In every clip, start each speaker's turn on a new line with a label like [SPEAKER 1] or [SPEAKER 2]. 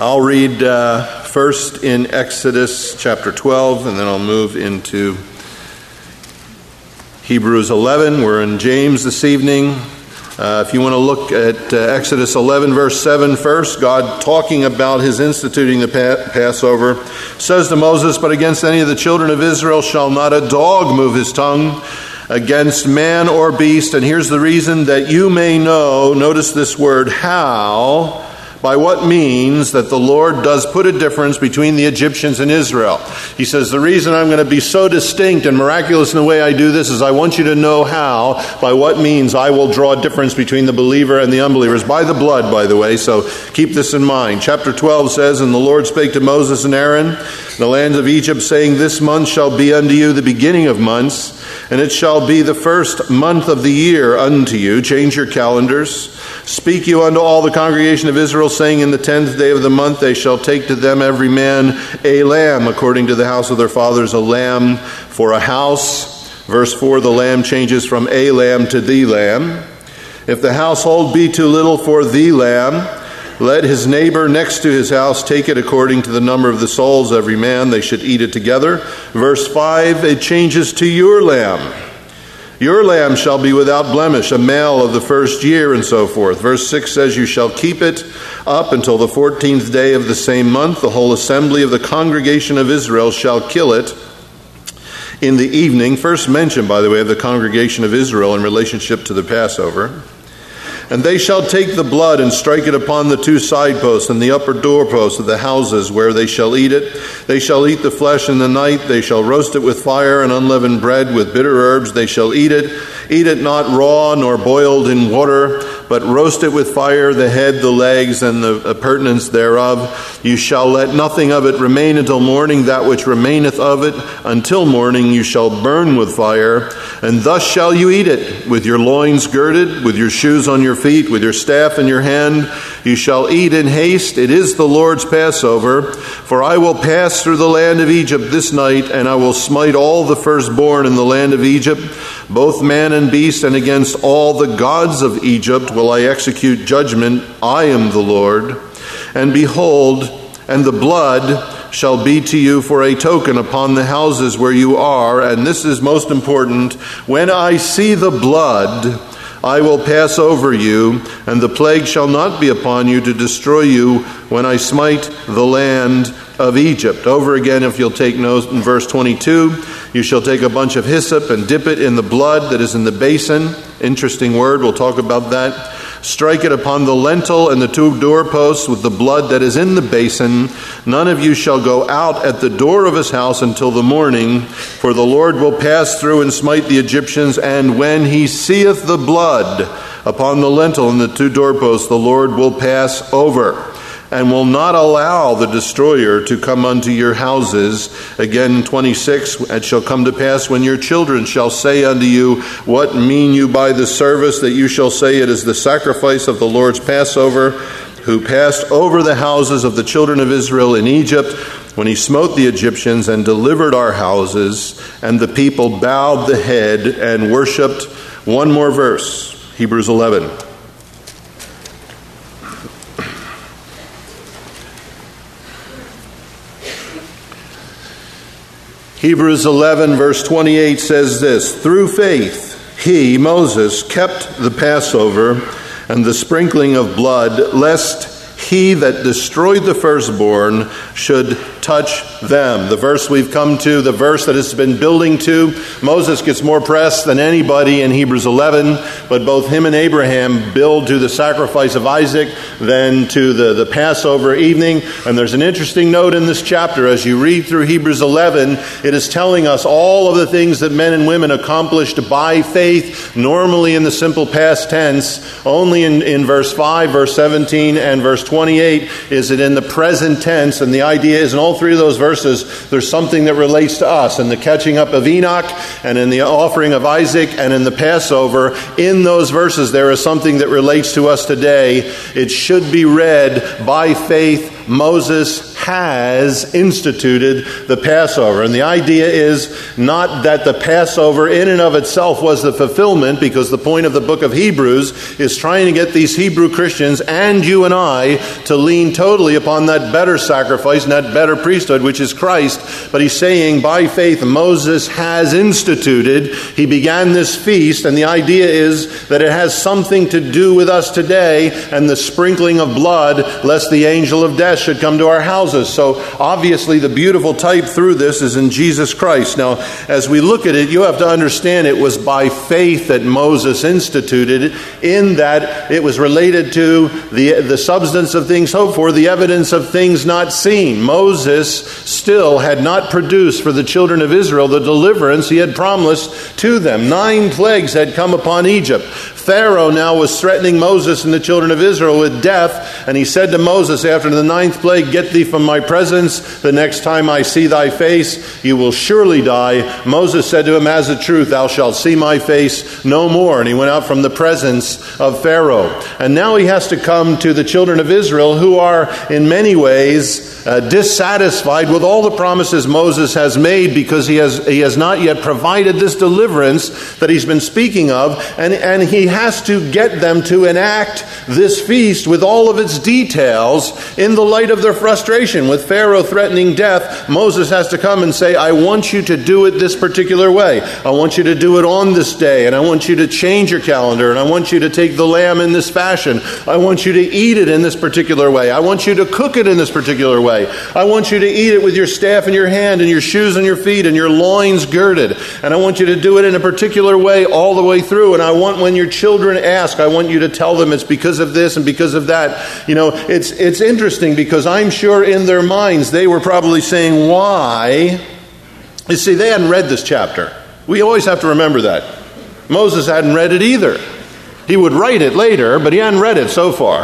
[SPEAKER 1] I'll read first in Exodus chapter 12, and then I'll move into Hebrews 11. We're in James this evening. If you want to look at Exodus 11, verse 7 first, God talking about his instituting the Passover, says to Moses, "But against any of the children of Israel shall not a dog move his tongue against man or beast." And here's the reason, that you may know, notice this word, how, by what means that the Lord does put a difference between the Egyptians and Israel. He says, the reason I'm going to be so distinct and miraculous in the way I do this is I want you to know how, by what means I will draw a difference between the believer and the unbelievers. By the blood, by the way, so keep this in mind. Chapter 12 says, "And the Lord spake to Moses and Aaron in the land of Egypt, saying, This month shall be unto you the beginning of months, and it shall be the first month of the year unto you." Change your calendars. "Speak you unto all the congregation of Israel, saying, In the 10th day of the month they shall take to them every man a lamb, according to the house of their fathers, a lamb for a house." Verse 4, the lamb changes from a lamb to the lamb. "If the household be too little for the lamb, let his neighbor next to his house take it according to the number of the souls, every man. They should eat it together." Verse 5, it changes to your lamb. "Your lamb shall be without blemish, a male of the first year," and so forth. Verse 6 says, "You shall keep it up until the 14th day of the same month. The whole assembly of the congregation of Israel shall kill it in the evening." First mention, by the way, of the congregation of Israel in relationship to the Passover. "And they shall take the blood and strike it upon the two side posts and the upper doorposts of the houses where they shall eat it. They shall eat the flesh in the night. They shall roast it with fire and unleavened bread with bitter herbs. They shall eat it. Eat it not raw nor boiled in water, but roast it with fire, the head, the legs, and the appurtenance thereof. You shall let nothing of it remain until morning. That which remaineth of it until morning you shall burn with fire. And thus shall you eat it, with your loins girded, with your shoes on your feet, with your staff in your hand. You shall eat in haste. It is the Lord's Passover. For I will pass through the land of Egypt this night, and I will smite all the firstborn in the land of Egypt, both man and beast, and against all the gods of Egypt will I execute judgment. I am the Lord. And behold, and the blood shall be to you for a token upon the houses where you are." And this is most important. "When I see the blood, I will pass over you, and the plague shall not be upon you to destroy you when I smite the land of Egypt." Over again, if you'll take note, in verse 22, "You shall take a bunch of hyssop and dip it in the blood that is in the basin." Interesting word, we'll talk about that. "Strike it upon the lintel and the two doorposts with the blood that is in the basin. None of you shall go out at the door of his house until the morning, for the Lord will pass through and smite the Egyptians. And when he seeth the blood upon the lintel and the two doorposts, the Lord will pass over, and will not allow the destroyer to come unto your houses." Again, 26, "It shall come to pass when your children shall say unto you, What mean you by the service? That you shall say, It is the sacrifice of the Lord's Passover, who passed over the houses of the children of Israel in Egypt, when he smote the Egyptians and delivered our houses." And the people bowed the head and worshipped. One more verse, Hebrews 11. Hebrews 11 verse 28 says this, "Through faith he," Moses, "kept the Passover and the sprinkling of blood, lest he that destroyed the firstborn should touch them." The verse we've come to, the verse that has been building to. Moses gets more press than anybody in Hebrews 11, but both him and Abraham build to the sacrifice of Isaac, then to the Passover evening. And there's an interesting note in this chapter. As you read through Hebrews 11, it is telling us all of the things that men and women accomplished by faith, normally in the simple past tense. Only in verse 5, verse 17, and verse 28 is it in the present tense. And the idea is in all three of those verses, there's something that relates to us. In the catching up of Enoch, and in the offering of Isaac, and in the Passover, in those verses there is something that relates to us today. It should be read, by faith Moses has instituted the Passover. And the idea is not that the Passover in and of itself was the fulfillment, because the point of the book of Hebrews is trying to get these Hebrew Christians and you and I to lean totally upon that better sacrifice and that better priesthood, which is Christ. But he's saying by faith Moses has instituted. He began this feast, and the idea is that it has something to do with us today and the sprinkling of blood, lest the angel of death should come to our houses. So obviously the beautiful type through this is in Jesus Christ. Now, as we look at it, you have to understand it was by faith that Moses instituted it, in that it was related to the substance of things hoped for, the evidence of things not seen. Moses still had not produced for the children of Israel the deliverance he had promised to them. 9 plagues had come upon Egypt. Pharaoh now was threatening Moses and the children of Israel with death, and he said to Moses after the 9th plague, "Get thee from my presence. The next time I see thy face, you will surely die." Moses said to him, "As a truth, thou shalt see my face no more." And he went out from the presence of Pharaoh. And now he has to come to the children of Israel, who are in many ways dissatisfied with all the promises Moses has made, because he has not yet provided this deliverance that he's been speaking of, and he has to get them to enact this feast with all of its details in the light of their frustration. With Pharaoh threatening death, Moses has to come and say, "I want you to do it this particular way. I want you to do it on this day, and I want you to change your calendar, and I want you to take the lamb in this fashion. I want you to eat it in this particular way. I want you to cook it in this particular way. I want you to eat it with your staff in your hand and your shoes on your feet and your loins girded. And I want you to do it in a particular way all the way through. And I want, when your children ask, I want you to tell them it's because of this and because of that." You know, it's interesting, because I'm sure in their minds they were probably saying, why? You see, they hadn't read this chapter. We always have to remember that. Moses hadn't read it either. He would write it later, but he hadn't read it so far.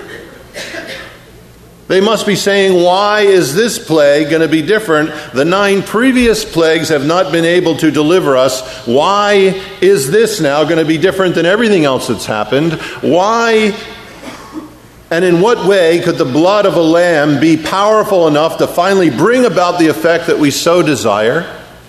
[SPEAKER 1] They must be saying, why is this plague going to be different? The 9 previous plagues have not been able to deliver us. Why is this now going to be different than everything else that's happened? Why and in what way could the blood of a lamb be powerful enough to finally bring about the effect that we so desire?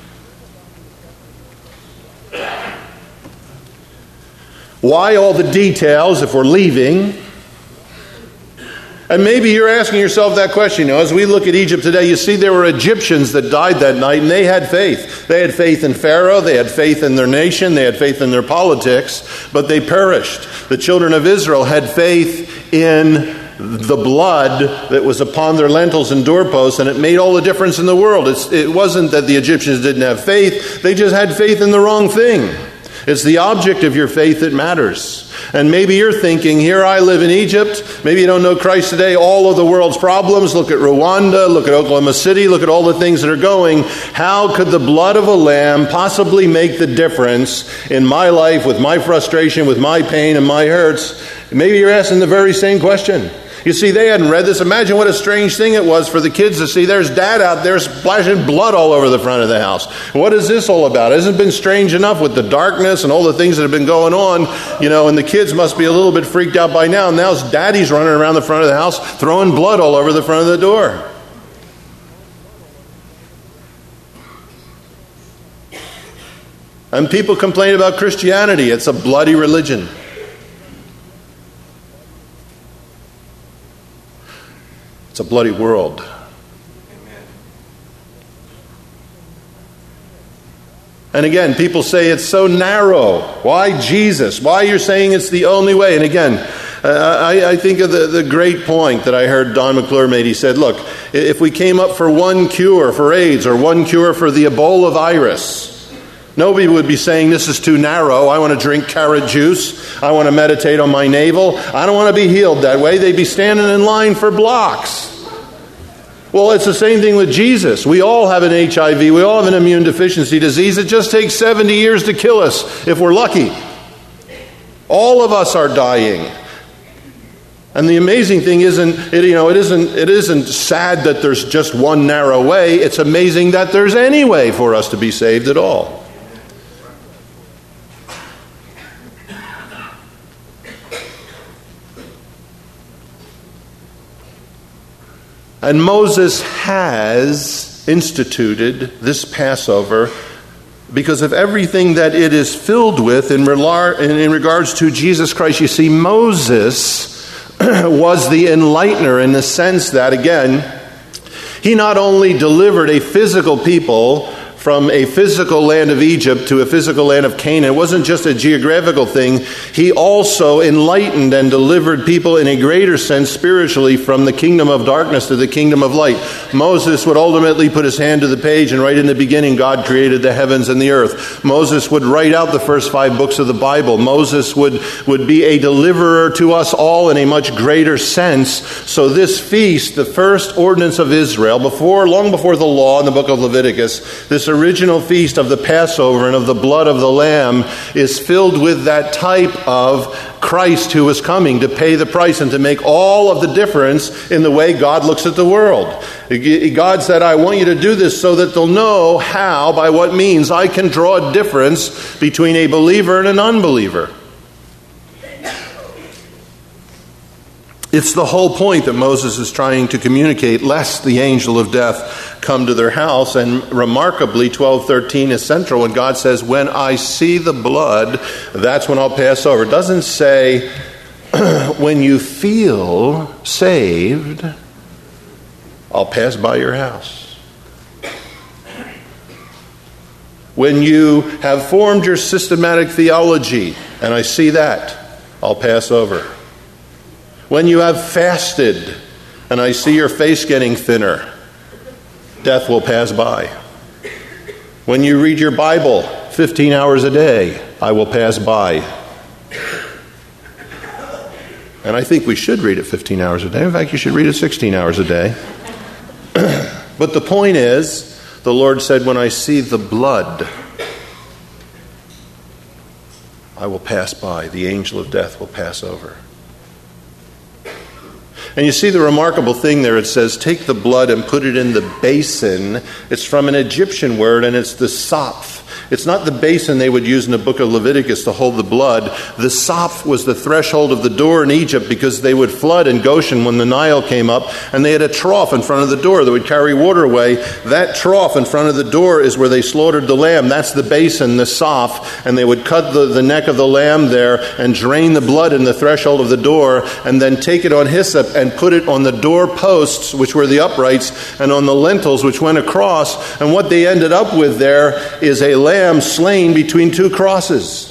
[SPEAKER 1] Why all the details if we're leaving? And maybe you're asking yourself that question. You know, as we look at Egypt today, you see there were Egyptians that died that night, and they had faith. They had faith in Pharaoh, they had faith in their nation, they had faith in their politics, but they perished. The children of Israel had faith in the blood that was upon their lintels and doorposts, and it made all the difference in the world. It wasn't that the Egyptians didn't have faith, they just had faith in the wrong thing. It's the object of your faith that matters. And maybe you're thinking, here I live in Egypt. Maybe you don't know Christ today. All of the world's problems. Look at Rwanda. Look at Oklahoma City. Look at all the things that are going. How could the blood of a lamb possibly make the difference in my life, with my frustration, with my pain and my hurts? Maybe you're asking the very same question. You see, they hadn't read this. Imagine what a strange thing it was for the kids to see there's dad out there splashing blood all over the front of the house. What is this all about? Hasn't it been strange enough with the darkness and all the things that have been going on? You know, and the kids must be a little bit freaked out by now. Now daddy's running around the front of the house throwing blood all over the front of the door. And people complain about Christianity. It's a bloody religion. It's a bloody world. And again, people say it's so narrow. Why Jesus? Why you're saying it's the only way? And again, I think of the great point that I heard Don McClure made. He said, look, if we came up for one cure for AIDS or one cure for the Ebola virus, nobody would be saying this is too narrow. I want to drink carrot juice. I want to meditate on my navel. I don't want to be healed that way. They'd be standing in line for blocks. Well, it's the same thing with Jesus. We all have an HIV. We all have an immune deficiency disease. It just takes 70 years to kill us if we're lucky. All of us are dying. And the amazing thing isn't, it isn't sad that there's just one narrow way. It's amazing that there's any way for us to be saved at all. And Moses has instituted this Passover because of everything that it is filled with in regards to Jesus Christ. You see, Moses was the enlightener in the sense that, again, he not only delivered a physical people from a physical land of Egypt to a physical land of Canaan. It wasn't just a geographical thing. He also enlightened and delivered people in a greater sense spiritually from the kingdom of darkness to the kingdom of light. Moses would ultimately put his hand to the page, and right in the beginning, God created the heavens and the earth. Moses would write out the first 5 books of the Bible. Moses would be a deliverer to us all in a much greater sense. So this feast, the first ordinance of Israel, long before the law in the book of Leviticus, this original feast of the Passover and of the blood of the Lamb is filled with that type of Christ who is coming to pay the price and to make all of the difference in the way God looks at the world. God said, I want you to do this so that they'll know how, by what means, I can draw a difference between a believer and an unbeliever. It's the whole point that Moses is trying to communicate, lest the angel of death come to their house. And remarkably, 12:13 is central when God says, when I see the blood, that's when I'll pass over. It doesn't say, when you feel saved, I'll pass by your house. When you have formed your systematic theology, and I see that, I'll pass over. When you have fasted, and I see your face getting thinner, death will pass by. When you read your Bible 15 hours a day, I will pass by. And I think we should read it 15 hours a day. In fact, you should read it 16 hours a day. But the point is, the Lord said, when I see the blood, I will pass by. The angel of death will pass over. And you see the remarkable thing there. It says, take the blood and put it in the basin. It's from an Egyptian word, and it's the saph. It's not the basin they would use in the book of Leviticus to hold the blood. The saph was the threshold of the door in Egypt because they would flood in Goshen when the Nile came up, and they had a trough in front of the door that would carry water away. That trough in front of the door is where they slaughtered the lamb. That's the basin, the saph, and they would cut the neck of the lamb there and drain the blood in the threshold of the door, and then take it on hyssop and put it on the door posts, which were the uprights, and on the lintels, which went across. And what they ended up with there is a lamb slain between 2 crosses.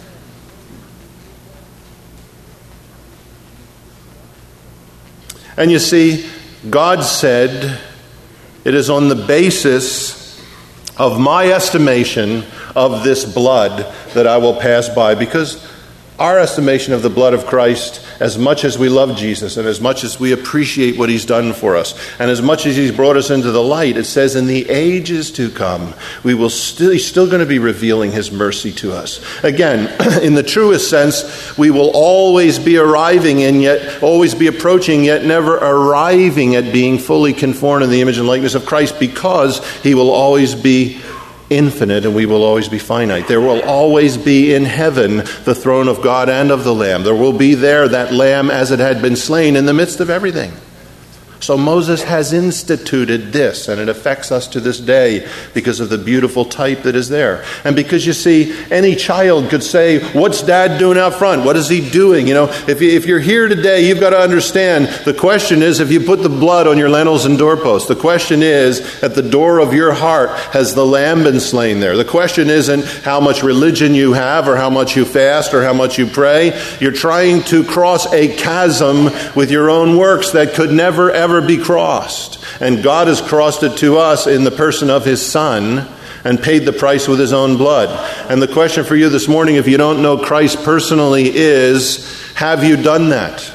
[SPEAKER 1] And you see, God said, it is on the basis of my estimation of this blood that I will pass by. Because our estimation of the blood of Christ, as much as we love Jesus and as much as we appreciate what he's done for us and as much as he's brought us into the light, it says in the ages to come, he's still going to be revealing his mercy to us. Again, in the truest sense, we will always be arriving and yet always be approaching, yet never arriving at being fully conformed in the image and likeness of Christ, because he will always be infinite and we will always be finite. There will always be in heaven the throne of God and of the Lamb. There will be there that Lamb as it had been slain in the midst of everything. So Moses has instituted this, and it affects us to this day because of the beautiful type that is there. And because, you see, any child could say, what's Dad doing out front? What is he doing? You know, if you're here today, you've got to understand, the question is, if you put the blood on your lintels and doorposts, the question is, at the door of your heart, has the lamb been slain there? The question isn't how much religion you have or how much you fast or how much you pray. You're trying to cross a chasm with your own works that could never, ever be crossed. And God has crossed it to us in the person of his Son and paid the price with his own blood. And the question for you this morning, if you don't know Christ personally, is, have you done that?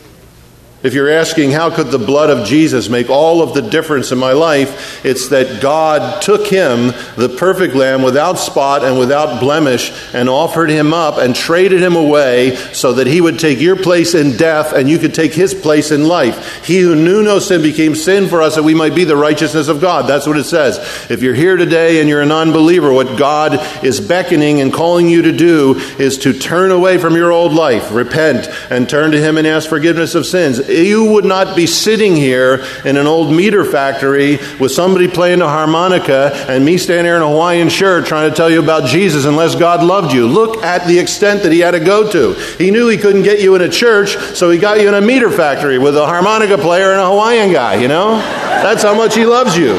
[SPEAKER 1] If you're asking, how could the blood of Jesus make all of the difference in my life? It's that God took him, the perfect lamb, without spot and without blemish, and offered him up and traded him away so that he would take your place in death and you could take his place in life. He who knew no sin became sin for us that we might be the righteousness of God. That's what it says. If you're here today and you're a non-believer, what God is beckoning and calling you to do is to turn away from your old life, repent, and turn to him and ask forgiveness of sins. You would not be sitting here in an old meter factory with somebody playing a harmonica and me standing here in a Hawaiian shirt trying to tell you about Jesus unless God loved you. Look at the extent that he had to go to. He knew he couldn't get you in a church, so he got you in a meter factory with a harmonica player and a Hawaiian guy, you know? That's how much he loves you.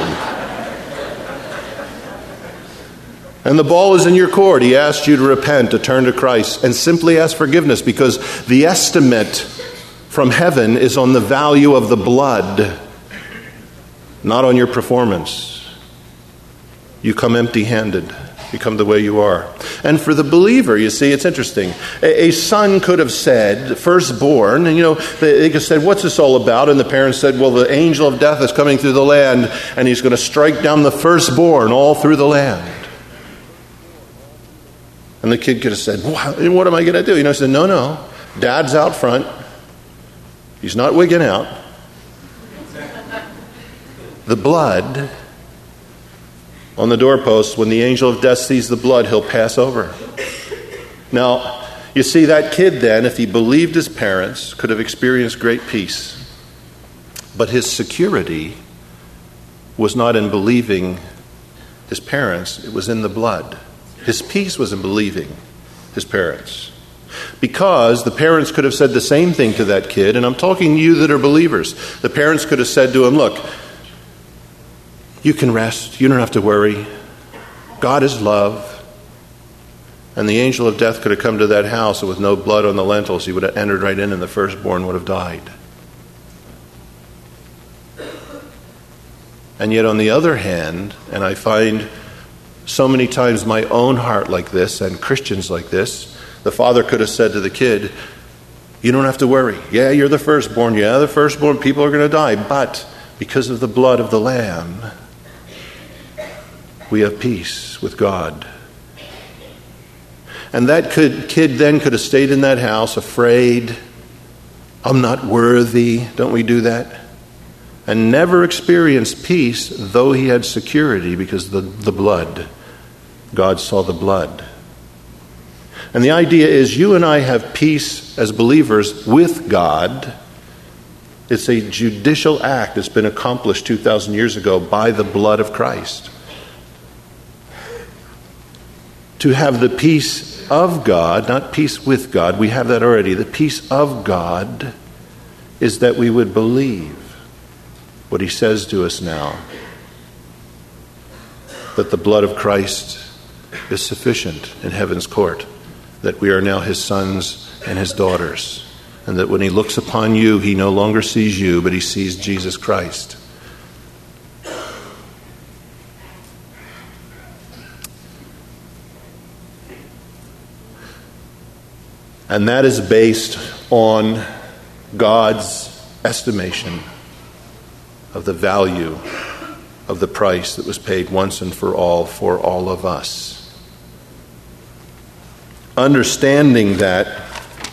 [SPEAKER 1] And the ball is in your court. He asked you to repent, to turn to Christ, and simply ask forgiveness, because the estimate from heaven is on the value of the blood, not on your performance. You come empty-handed. You come the way you are. And for the believer, you see, it's interesting. A son could have said, firstborn, and they could have said, what's this all about? And the parents said, well, the angel of death is coming through the land, and he's going to strike down the firstborn all through the land. And the kid could have said, what am I going to do? He said, no, Dad's out front. He's not wigging out. The blood on the doorpost, when the angel of death sees the blood, he'll pass over. Now, you see, that kid then, if he believed his parents, could have experienced great peace. But his security was not in believing his parents, it was in the blood. His peace was in believing his parents. Because the parents could have said the same thing to that kid, and I'm talking to you that are believers. The parents could have said to him, look, you can rest, you don't have to worry. God is love. And the angel of death could have come to that house, and with no blood on the lintels, he would have entered right in, and the firstborn would have died. And yet on the other hand, and I find so many times my own heart like this, and Christians like this, the father could have said to the kid, you don't have to worry. Yeah, you're the firstborn. Yeah, the firstborn people are going to die. But because of the blood of the Lamb, we have peace with God. And that kid then could have stayed in that house afraid. I'm not worthy. Don't we do that? And never experienced peace, though he had security, because the blood. God saw the blood. And the idea is you and I have peace as believers with God. It's a judicial act that's been accomplished 2,000 years ago by the blood of Christ. To have the peace of God, not peace with God, we have that already. The peace of God is that we would believe what he says to us now, that the blood of Christ is sufficient in heaven's court, that we are now his sons and his daughters, and that when he looks upon you, he no longer sees you, but he sees Jesus Christ. And that is based on God's estimation of the value of the price that was paid once and for all of us. Understanding that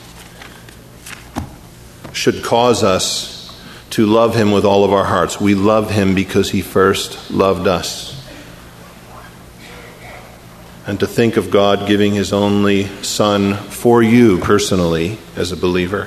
[SPEAKER 1] should cause us to love him with all of our hearts. We love him because he first loved us. And to think of God giving his only Son for you personally as a believer.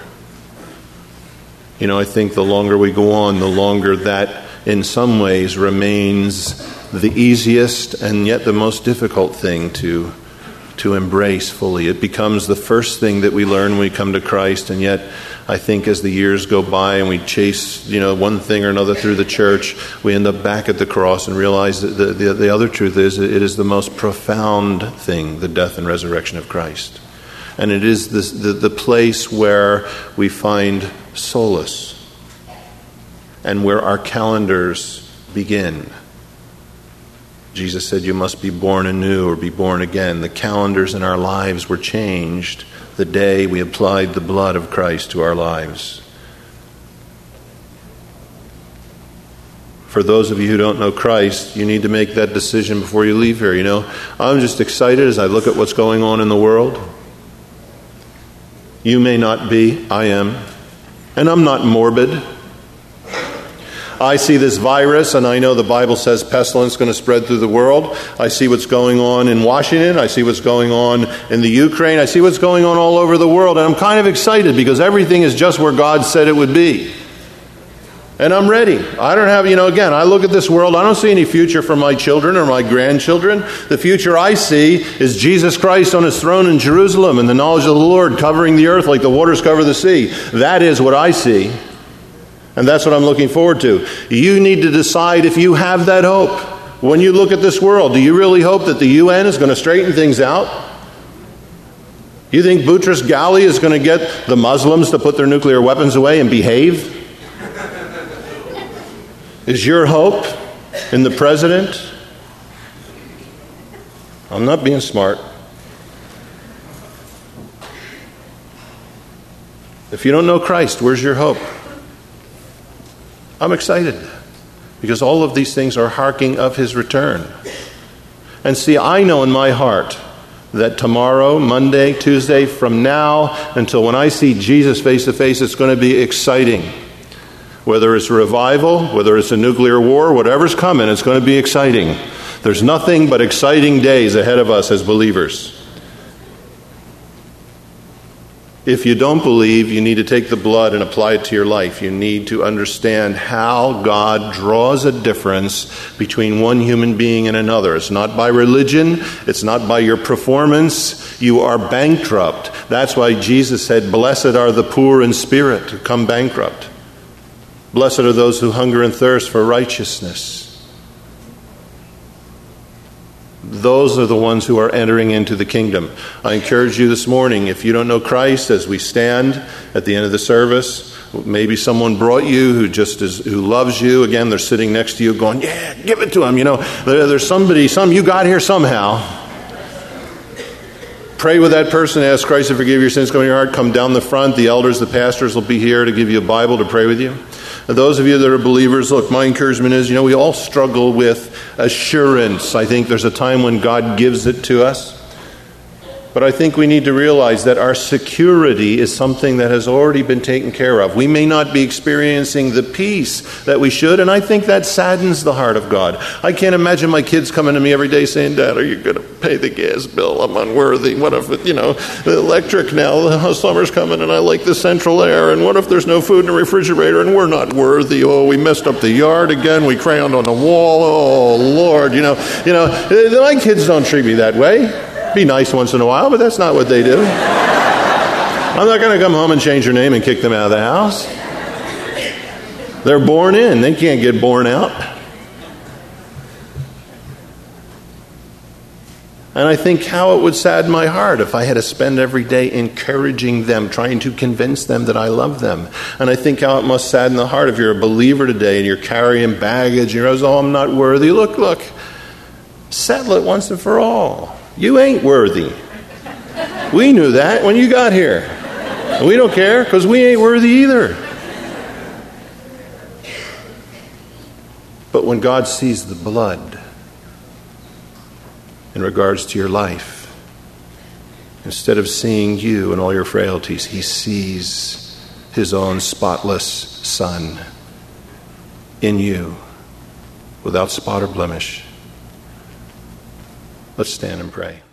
[SPEAKER 1] I think the longer we go on, the longer that in some ways remains the easiest and yet the most difficult thing to embrace fully. It becomes the first thing that we learn when we come to Christ, and yet I think as the years go by and we chase one thing or another through the church, we end up back at the cross and realize that the other truth is it is the most profound thing, the death and resurrection of Christ. And it is the place where we find solace and where our calendars begin. Jesus said you must be born anew or be born again. The calendars in our lives were changed the day we applied the blood of Christ to our lives. For those of you who don't know Christ, you need to make that decision before you leave here. I'm just excited as I look at what's going on in the world. You may not be, I am. And I'm not morbid. I see this virus, and I know the Bible says pestilence is going to spread through the world. I see what's going on in Washington. I see what's going on in the Ukraine. I see what's going on all over the world. And I'm kind of excited because everything is just where God said it would be. And I'm ready. I don't have, again, I look at this world, I don't see any future for my children or my grandchildren. The future I see is Jesus Christ on his throne in Jerusalem and the knowledge of the Lord covering the earth like the waters cover the sea. That is what I see. And that's what I'm looking forward to. You need to decide if you have that hope. When you look at this world, do you really hope that the UN is going to straighten things out? You think Boutros Ghali is going to get the Muslims to put their nuclear weapons away and behave? Is your hope in the president? I'm not being smart. If you don't know Christ, where's your hope? I'm excited because all of these things are harking of his return. And see, I know in my heart that tomorrow, Monday, Tuesday, from now until when I see Jesus face to face, it's going to be exciting. Whether it's revival, whether it's a nuclear war, whatever's coming, it's going to be exciting. There's nothing but exciting days ahead of us as believers. If you don't believe, you need to take the blood and apply it to your life. You need to understand how God draws a difference between one human being and another. It's not by religion. It's not by your performance. You are bankrupt. That's why Jesus said, "Blessed are the poor in spirit who come bankrupt. Blessed are those who hunger and thirst for righteousness." Those are the ones who are entering into the kingdom. I encourage you this morning, if you don't know Christ, as we stand at the end of the service, maybe someone brought you who loves you. Again, they're sitting next to you going, "Yeah, give it to him." There's you got here somehow. Pray with that person, ask Christ to forgive your sins, come in your heart, come down the front. The elders, the pastors will be here to give you a Bible to pray with you. And those of you that are believers, look, my encouragement is, we all struggle with assurance. I think there's a time when God gives it to us. But I think we need to realize that our security is something that has already been taken care of. We may not be experiencing the peace that we should, and I think that saddens the heart of God. I can't imagine my kids coming to me every day saying, "Dad, are you going to pay the gas bill? I'm unworthy. What if, the electric now, the summer's coming, and I like the central air, and what if there's no food in the refrigerator, and we're not worthy? Oh, we messed up the yard again. We crayoned on the wall. Oh, Lord." My kids don't treat me that way. Be nice once in a while, but that's not what they do. I'm not going to come home and change their name and kick them out of the house. They're born in. They can't get born out. And I think how it would sadden my heart if I had to spend every day encouraging them, trying to convince them that I love them. And I think how it must sadden the heart if you're a believer today and you're carrying baggage and you're, "Oh, I'm not worthy." Look. Settle it once and for all. You ain't worthy. We knew that when you got here. And we don't care because we ain't worthy either. But when God sees the blood in regards to your life, instead of seeing you and all your frailties, he sees his own spotless Son in you without spot or blemish. Let's stand and pray.